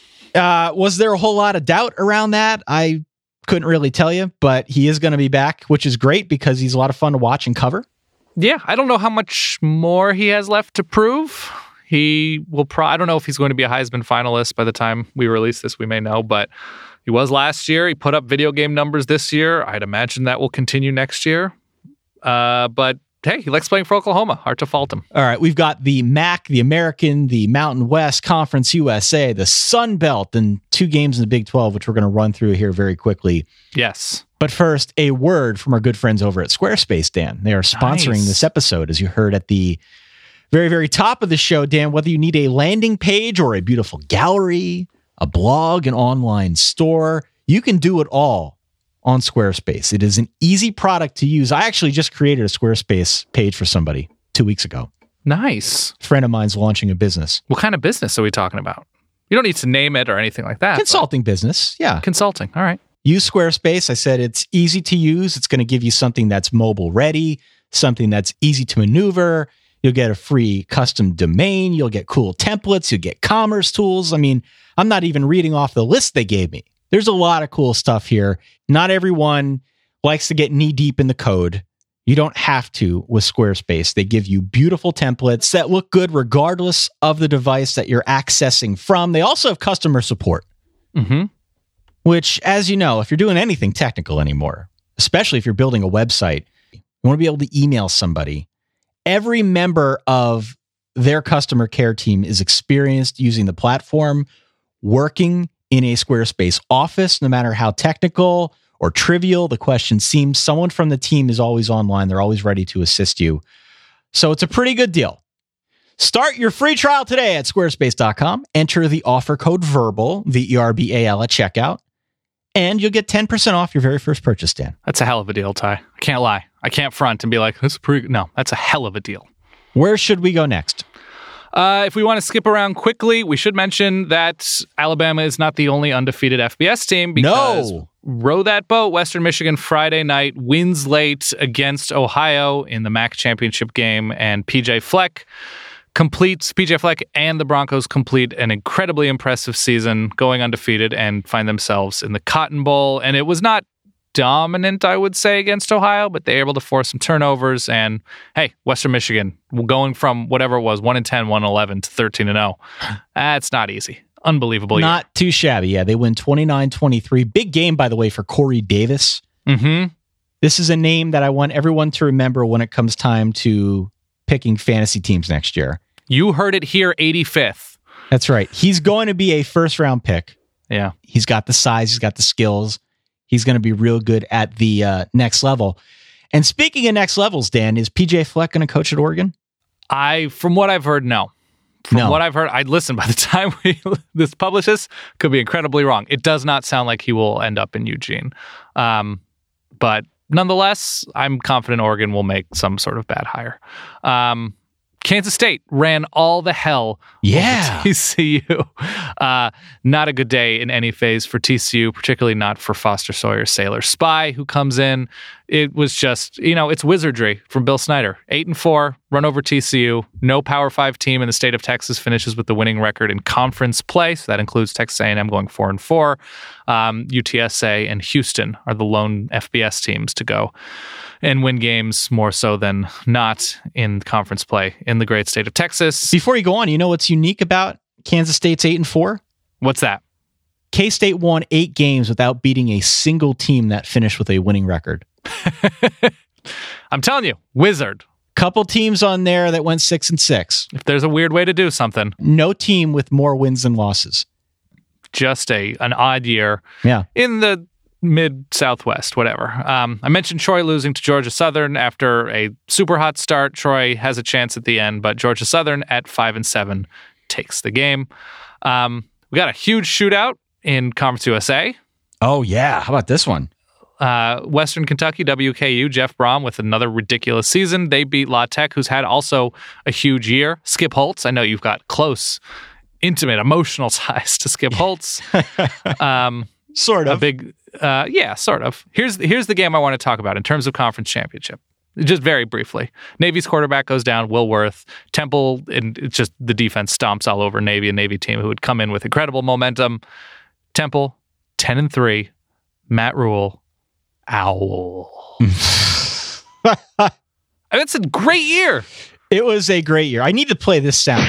Uh, was there a whole lot of doubt around that? I couldn't really tell you, but he is going to be back, which is great because he's a lot of fun to watch and cover. Yeah, I don't know how much more he has left to prove. He will pro- I don't know if he's going to be a Heisman finalist by the time we release this. We may know, but he was last year. He put up video game numbers this year. I'd imagine that will continue next year. Uh, but hey, he likes playing for Oklahoma. Hard to fault him. All right, we've got the M A C, the American, the Mountain West Conference U S A, the Sun Belt, and two games in the Big twelve, which we're going to run through here very quickly. Yes. But first, a word from our good friends over at Squarespace, Dan. They are sponsoring Nice. this episode, as you heard at the very, very top of the show, Dan. Whether you need a landing page or a beautiful gallery, a blog, an online store, you can do it all on Squarespace. It is an easy product to use. I actually just created a Squarespace page for somebody two weeks ago. Nice. A friend of mine's launching a business. What kind of business are we talking about? You don't need to name it or anything like that. Consulting business. Yeah. Consulting. All right. Use Squarespace. I said it's easy to use. It's going to give you something that's mobile ready, something that's easy to maneuver. You'll get a free custom domain. You'll get cool templates. You'll get commerce tools. I mean, I'm not even reading off the list they gave me. There's a lot of cool stuff here. Not everyone likes to get knee deep in the code. You don't have to with Squarespace. They give you beautiful templates that look good regardless of the device that you're accessing from. They also have customer support, mm-hmm. which, as you know, if you're doing anything technical anymore, especially if you're building a website, you want to be able to email somebody. Every member of their customer care team is experienced using the platform, working in a Squarespace office, no matter how technical or trivial the question seems. Someone from the team is always online. They're always ready to assist you. So it's a pretty good deal. Start your free trial today at squarespace dot com. Enter the offer code VERBAL, V E R B A L, at checkout, and you'll get ten percent off your very first purchase, Dan. That's a hell of a deal, Ty. I can't lie. I can't front and be like, that's pretty. No, that's a hell of a deal. Where should we go next? Uh, if we want to skip around quickly, we should mention that Alabama is not the only undefeated F B S team because no. Row that boat. Western Michigan Friday night wins late against Ohio in the M A C championship game, and P J Fleck completes, P J Fleck and the Broncos complete an incredibly impressive season, going undefeated and find themselves in the Cotton Bowl. And it was not dominant, I would say, against Ohio, but they were able to force some turnovers. And hey, Western Michigan going from whatever it was, one and ten, one and eleven to thirteen and oh. That's not easy. Unbelievable. Not year. too shabby. Yeah, they win twenty-nine twenty-three. Big game, by the way, for Corey Davis. Mm-hmm. This is a name that I want everyone to remember when it comes time to picking fantasy teams next year. You heard it here, eighty-fifth. That's right. He's going to be a first-round pick. Yeah. He's got the size. He's got the skills. He's going to be real good at the uh, next level. And speaking of next levels, Dan, is P J Fleck going to coach at Oregon? I, from what I've heard, no. From no. what I've heard, I'd listen, by the time we, this publishes, could be incredibly wrong. It does not sound like he will end up in Eugene. Um, but nonetheless, I'm confident Oregon will make some sort of bad hire. Um, Kansas State ran all the hell yeah. over T C U. Uh, not a good day in any phase for T C U, particularly not for Foster Sawyer Sailor Spy, who comes in. It was just, you know, it's wizardry from Bill Snyder. Eight and four, run over T C U. No Power Five team in the state of Texas finishes with the winning record in conference play. So that includes Texas A and M going four and four. Um, U T S A and Houston are the lone F B S teams to go and win games more so than not in conference play in the great state of Texas. Before you go on, you know what's unique about Kansas State's eight and four? What's that? K-State won eight games without beating a single team that finished with a winning record. I'm telling you, wizard. Couple teams on there that went six and six. If there's a weird way to do something. No team with more wins than losses. Just a an odd year. Yeah. In the mid-Southwest, whatever. Um, I mentioned Troy losing to Georgia Southern after a super hot start. Troy has a chance at the end, but Georgia Southern at five and seven takes the game. Um, we got a huge shootout in Conference U S A. Oh, yeah. How about this one? Uh, Western Kentucky, W K U, Jeff Brom with another ridiculous season. They beat La Tech, who's had also a huge year. Skip Holtz, I know you've got close, intimate, emotional ties to Skip Holtz. Um, sort of. A big, uh, yeah, sort of. Here's, here's the game I want to talk about in terms of conference championship. Just very briefly. Navy's quarterback goes down, Will Worth. Temple, and it's just the defense stomps all over Navy, a Navy team who would come in with incredible momentum. Temple, ten and three. Matt Rule, owl. It's a great year. It was a great year. I need to play this sound.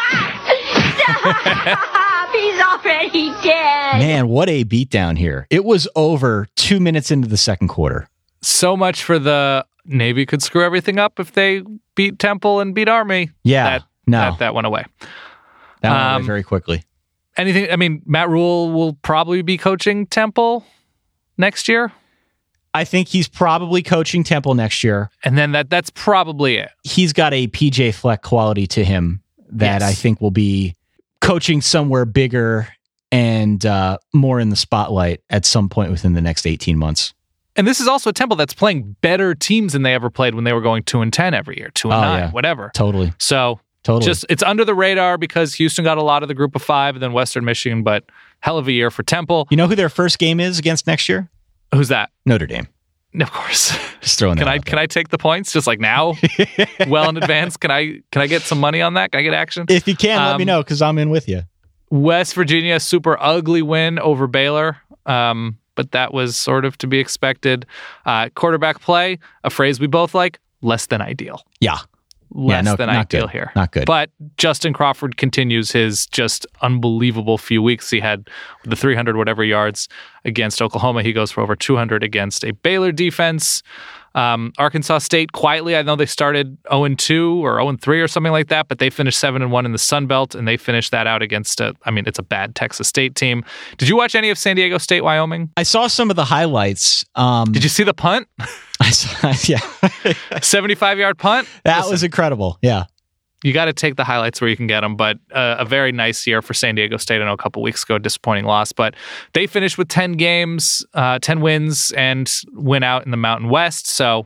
He's already dead. Man, what a beatdown here. It was over two minutes into the second quarter. So much for the Navy could screw everything up if they beat Temple and beat Army. Yeah, that, no. That, that went away. That went um, away very quickly. Anything, I mean, Matt Rule will probably be coaching Temple next year. I think he's probably coaching Temple next year. And then that that's probably it. He's got a P J Fleck quality to him that yes. I think will be coaching somewhere bigger and uh, more in the spotlight at some point within the next eighteen months. And this is also a Temple that's playing better teams than they ever played when they were going two and ten every year, two and oh, nine, yeah. whatever. Totally. So totally. just it's under the radar because Houston got a lot of the group of five and then Western Michigan, but hell of a year for Temple. You know who their first game is against next year? Who's that? Notre Dame. Of course. Just throwing can that I out can I take the points just like now? Well in advance. Can I can I get some money on that? Can I get action? If you can, um, let me know because I'm in with you. West Virginia, super ugly win over Baylor. Um, but that was sort of to be expected. Uh, quarterback play, a phrase we both like, less than ideal. Yeah. Less yeah, no, than not ideal good. here. Not good. But Justin Crawford continues his just unbelievable few weeks. He had the three hundred whatever yards against Oklahoma. He goes for over two hundred against a Baylor defense. Um, Arkansas State, quietly, I know they started oh and two or oh and three or something like that, but they finished seven and one in the Sun Belt, and they finished that out against, a, I mean, it's a bad Texas State team. Did you watch any of San Diego State, Wyoming? I saw some of the highlights. Um, Did you see the punt? I saw, yeah. seventy-five-yard punt? That Listen, was incredible. Yeah. You got to take the highlights where you can get them, but uh, a very nice year for San Diego State. I know a couple weeks ago, disappointing loss, but they finished with ten games, uh, ten wins, and win out in the Mountain West. So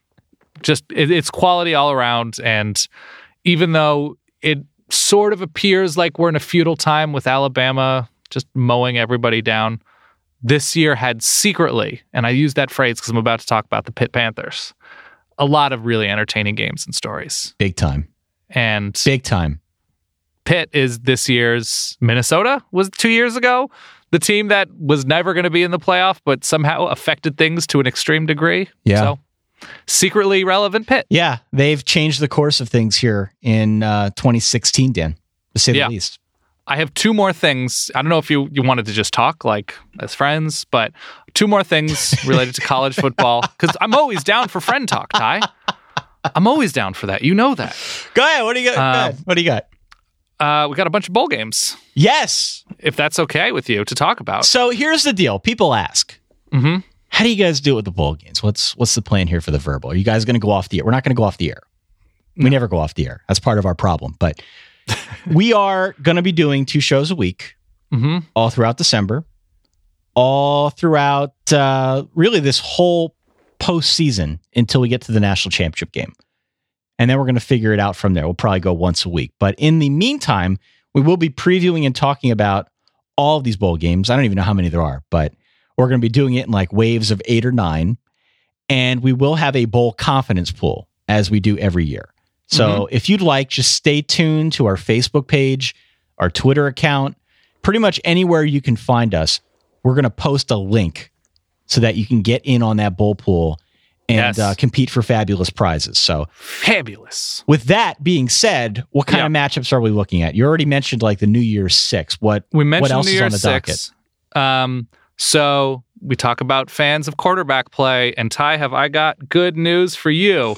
just it, it's quality all around. And even though it sort of appears like we're in a feudal time with Alabama just mowing everybody down, this year had secretly, and I use that phrase because I'm about to talk about the Pitt Panthers, a lot of really entertaining games and stories. Big time. And big time. Pitt is this year's Minnesota, was two years ago. The team that was never going to be in the playoff, but somehow affected things to an extreme degree. Yeah. So, secretly relevant Pitt. Yeah. They've changed the course of things here in uh, twenty sixteen, Dan, to say yeah. the least. I have two more things. I don't know if you, you wanted to just talk like as friends, but two more things related to college football. Because I'm always down for friend talk, Ty. I'm always down for that. You know that. Go ahead. What do you got? Uh, Go ahead. What do you got? Uh, we got a bunch of bowl games. Yes. If that's okay with you to talk about. So here's the deal. People ask, mm-hmm. how do you guys do it with the bowl games? What's what's the plan here for the verbal? Are you guys going to go off the air? We're not going to go off the air. We no. never go off the air. That's part of our problem. But we are going to be doing two shows a week mm-hmm. all throughout December, all throughout uh, really this whole postseason until we get to the national championship game. And then we're going to figure it out from there. We'll probably go once a week. But in the meantime, we will be previewing and talking about all of these bowl games. I don't even know how many there are, but we're going to be doing it in like waves of eight or nine. And we will have a bowl confidence pool as we do every year. So mm-hmm. if you'd like, just stay tuned to our Facebook page, our Twitter account, pretty much anywhere you can find us. We're going to post a link so that you can get in on that bowl pool and yes. uh, compete for fabulous prizes. So fabulous. With that being said, what kind yeah. of matchups are we looking at? You already mentioned like the New Year's Six. What we mentioned what else New is Year's on the Six. docket? Um, so we talk about fans of quarterback play, and Ty, have I got good news for you?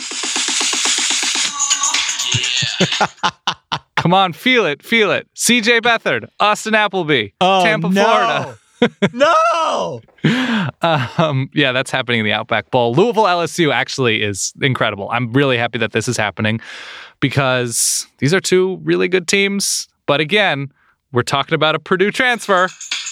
Come on, feel it, feel it. C J Beathard, Austin Appleby, oh, Tampa, no. Florida. no. Um, yeah, that's happening in the Outback Bowl. Louisville L S U actually is incredible. I'm really happy that this is happening because these are two really good teams. But again, we're talking about a Purdue transfer.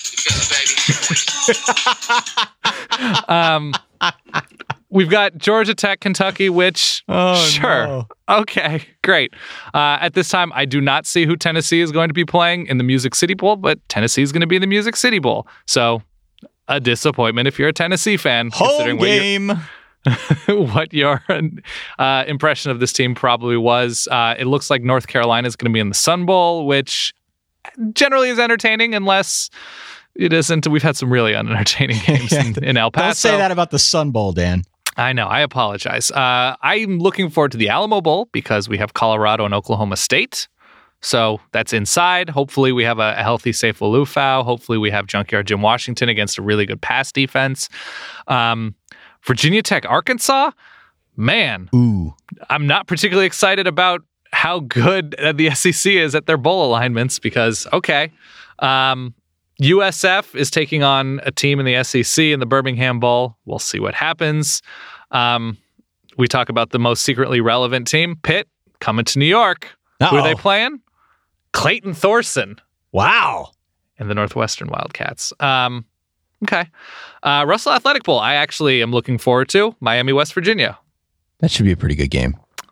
um, we've got Georgia Tech, Kentucky, which oh, sure, no. okay, great. Uh, at this time, I do not see who Tennessee is going to be playing in the Music City Bowl, but Tennessee is going to be in the Music City Bowl. So a disappointment if you're a Tennessee fan. Home considering game. What your, what your uh, impression of this team probably was. Uh, it looks like North Carolina is going to be in the Sun Bowl, which generally is entertaining unless it isn't. We've had some really unentertaining games yeah. in, in El Paso. Don't say that about the Sun Bowl, Dan. I know. I apologize. Uh, I'm looking forward to the Alamo Bowl because we have Colorado and Oklahoma State. So that's inside. Hopefully we have a, a healthy, safe Alufau. Hopefully we have Junkyard Jim Washington against a really good pass defense. Um, Virginia Tech, Arkansas. Man, Ooh. I'm not particularly excited about how good the S E C is at their bowl alignments because, okay, um, U S F is taking on a team in the S E C in the Birmingham Bowl. We'll see what happens. Um, we talk about the most secretly relevant team, Pitt, coming to New York. Uh-oh. Who are they playing? Clayton Thorson. Wow. And the Northwestern Wildcats. Um, okay. Uh, Russell Athletic Bowl, I actually am looking forward to. Miami, West Virginia. That should be a pretty good game.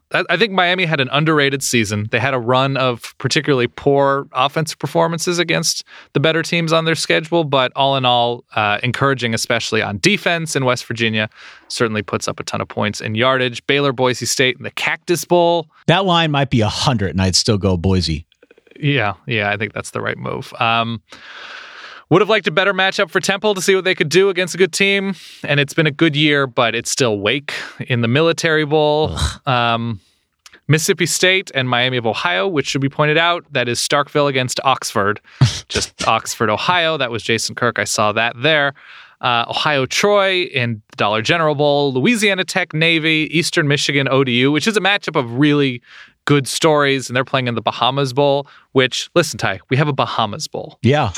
I think Miami had an underrated season. They had a run of particularly poor offensive performances against the better teams on their schedule, but all in all, uh, encouraging, especially on defense. In West Virginia certainly puts up a ton of points in yardage. Baylor, Boise State in the Cactus Bowl. That line might be one hundred, and I'd still go Boise. Yeah, yeah, I think that's the right move. Um, would have liked a better matchup for Temple to see what they could do against a good team, and it's been a good year, but it's still Wake in the Military Bowl. Um, Mississippi State and Miami of Ohio, which should be pointed out, that is Starkville against Oxford. Just Oxford, Ohio. That was Jason Kirk. I saw that there. Uh, Ohio Troy in the Dollar General Bowl. Louisiana Tech Navy, Eastern Michigan O D U, which is a matchup of really good stories, and they're playing in the Bahamas Bowl, which, listen, Ty, we have a Bahamas Bowl. Yeah.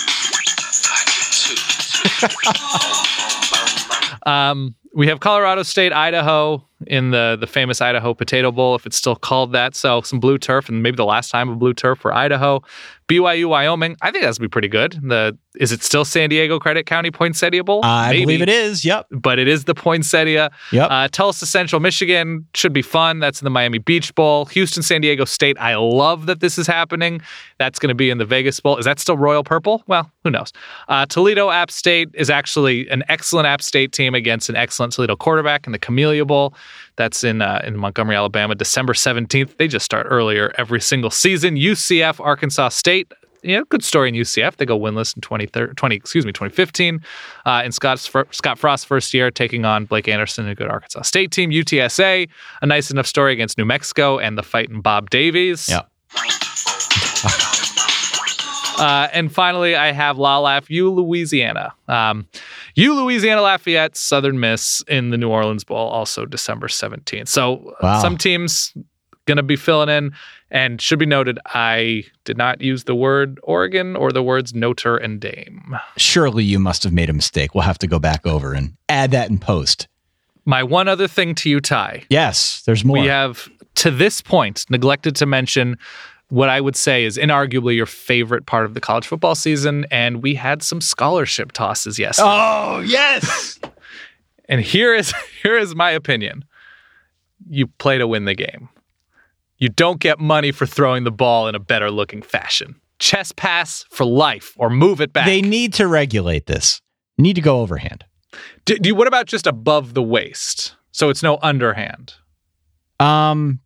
um, we have Colorado State, Idaho in the, the famous Idaho Potato Bowl, if it's still called that. So some blue turf, and maybe the last time of blue turf for Idaho. B Y U, Wyoming. I think that's going to be pretty good. The Is it still San Diego Credit County Poinsettia Bowl? I Maybe. believe it is, yep. But it is the Poinsettia. Yep. Uh, Tulsa Central Michigan should be fun. That's in the Miami Beach Bowl. Houston, San Diego State. I love that this is happening. That's going to be in the Vegas Bowl. Is that still Royal Purple? Well, who knows? Uh, Toledo App State is actually an excellent App State team against an excellent Toledo quarterback in the Camellia Bowl. That's in uh, in Montgomery, Alabama, December seventeenth. They just start earlier every single season. U C F, Arkansas State. Yeah, good story in U C F. They go winless in twenty, twenty excuse me, twenty fifteen. Uh, in Scott's, Scott Frost's first year, taking on Blake Anderson and a good Arkansas State team. U T S A, a nice enough story against New Mexico and the fighting Bob Davies. Yeah. Uh, and finally, I have La Laf, U Louisiana. Um, U Louisiana Lafayette, Southern Miss in the New Orleans Bowl, also December seventeenth. So Wow. some teams going to be filling in. And should be noted, I did not use the word Oregon or the words Notre and Dame. Surely you must have made a mistake. We'll have to go back over and add that in post. My one other thing to you, Ty. Yes, there's more. We have, to this point, neglected to mention what I would say is inarguably your favorite part of the college football season, and we had some scholarship tosses yesterday. Oh, yes! And here is here is my opinion. You play to win the game. You don't get money for throwing the ball in a better looking fashion. Chest pass for life, or move it back. They need to regulate this. Need to go overhand. Do, do you, what about just above the waist? So it's no underhand. Um,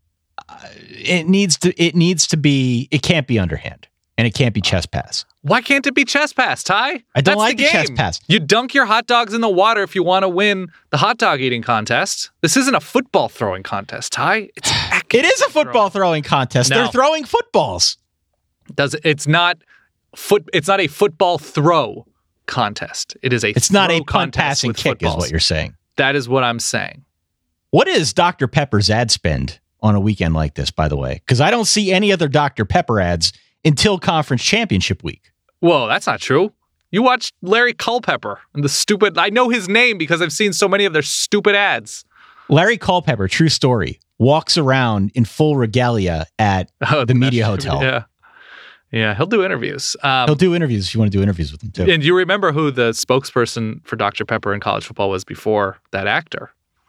it needs to. It needs to be. It can't be underhand, and it can't be chest pass. Why can't it be chest pass, Ty? I don't That's like the the game. chest pass. You dunk your hot dogs in the water if you want to win the hot dog eating contest. This isn't a football throwing contest, Ty. It's it is a football throwing contest. No. They're throwing footballs. Does it, it's not foot. It's not a football throw contest. It is a. It's not throw a punt, contest pass, and with kick, footballs. is what you're saying. That is what I'm saying. What is Doctor Pepper's ad spend on a weekend like this, by the way? Because I don't see any other Doctor Pepper ads until conference championship week. Whoa, that's not true. You watched Larry Culpepper and the stupid... I know his name because I've seen so many of their stupid ads. Larry Culpepper, true story, walks around in full regalia at Oh, the Media Hotel. Yeah. Yeah, he'll do interviews. Um, He'll do interviews if you want to do interviews with him, too. And you remember who the spokesperson for Doctor Pepper in college football was before that actor?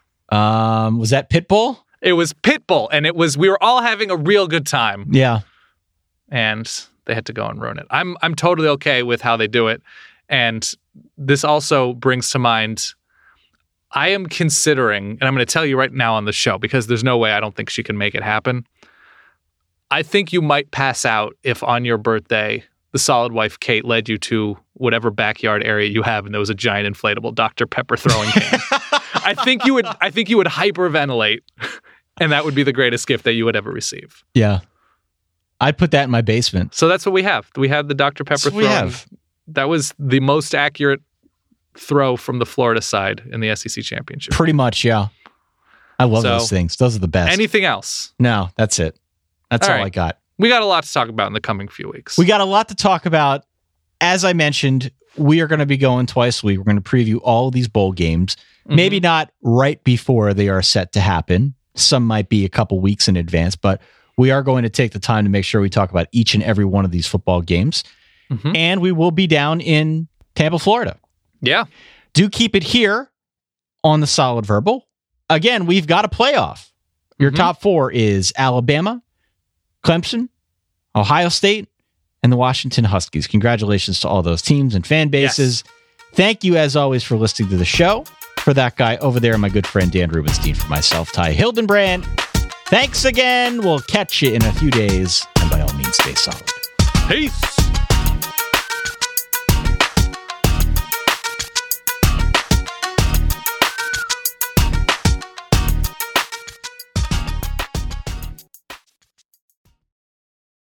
Um, was that Pitbull? It was Pitbull, and it was... We were all having a real good time. Yeah. And they had to go and ruin it. I'm I'm totally okay with how they do it. And this also brings to mind, I am considering, and I'm going to tell you right now on the show, because there's no way I don't think she can make it happen. I think you might pass out if on your birthday, the solid wife Kate led you to whatever backyard area you have and there was a giant inflatable Doctor Pepper throwing can. I think you would I think you would hyperventilate, and that would be the greatest gift that you would ever receive. Yeah. I'd put that in my basement. So that's what we have. We have the Doctor Pepper we throw. have. That was the most accurate throw from the Florida side in the S E C championship. Pretty much, yeah. I love So, those things. Those are the best. Anything else? No, that's it. That's All all, right. I got. We got a lot to talk about in the coming few weeks. We got a lot to talk about. As I mentioned, we are going to be going twice a week. We're going to preview all of these bowl games. Mm-hmm. Maybe not right before they are set to happen. Some might be a couple weeks in advance, but we are going to take the time to make sure we talk about each and every one of these football games. Mm-hmm. And we will be down in Tampa, Florida. Yeah. Do keep it here on the Solid Verbal. Again, we've got a playoff. Your Mm-hmm. top four is Alabama, Clemson, Ohio State, and the Washington Huskies. Congratulations to all those teams and fan bases. Yes. Thank you, as always, for listening to the show. For that guy over there, my good friend Dan Rubenstein, for myself, Ty Hildenbrand. Thanks again. We'll catch you in a few days. And by all means, stay solid. Peace.